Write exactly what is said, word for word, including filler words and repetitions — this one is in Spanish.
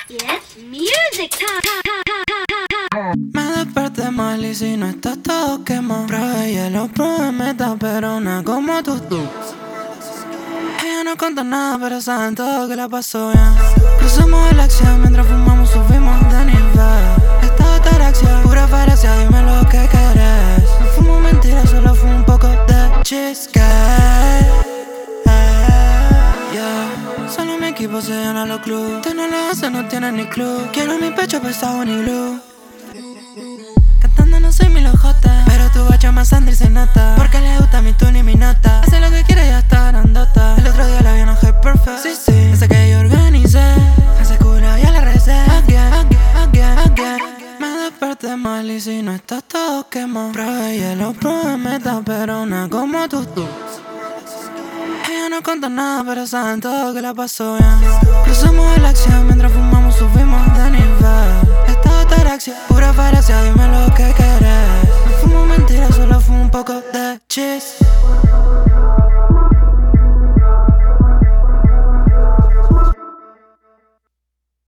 It's music time. Me desperté mal y si no estás todo quemado. Probé hielo, probé meta, pero una como tú tú. Ella no contó nada, pero saben todo que la pasó bien. Cruzamos el acción mientras fumamos, subimos de nivel. Esta ataraxia, pura faracia, dime lo que querés. No fumo mentira, solo fumo un poco de cheesecake. Yeah. Solo mi equipo se llena los clubs. Tú no lo haces, no tienes ni clue. Quiero mi pecho pesado ni glue. Cantando no soy mi lojote, pero tu bacha más Sandy se nota. Porque le gusta mi tune y mi nota. Hace lo que quiere, ya está grandota. El otro día la vi en High Perfect. Sí, sí, ese que yo organicé. Hace culo ya la recé. Again, again, again, again. Me desperté mal y si no estás todo quemado. Probé hielo, probé meta, pero una como tú tú. Ella no contó nada, pero saben todo que la pasó bien. Cruzamos la acción mientras fumamos, subimos de nivel. Esta ataraxia, pura faracia, dime lo que querés. No fumo mentira, solo fumo un poco de cheese.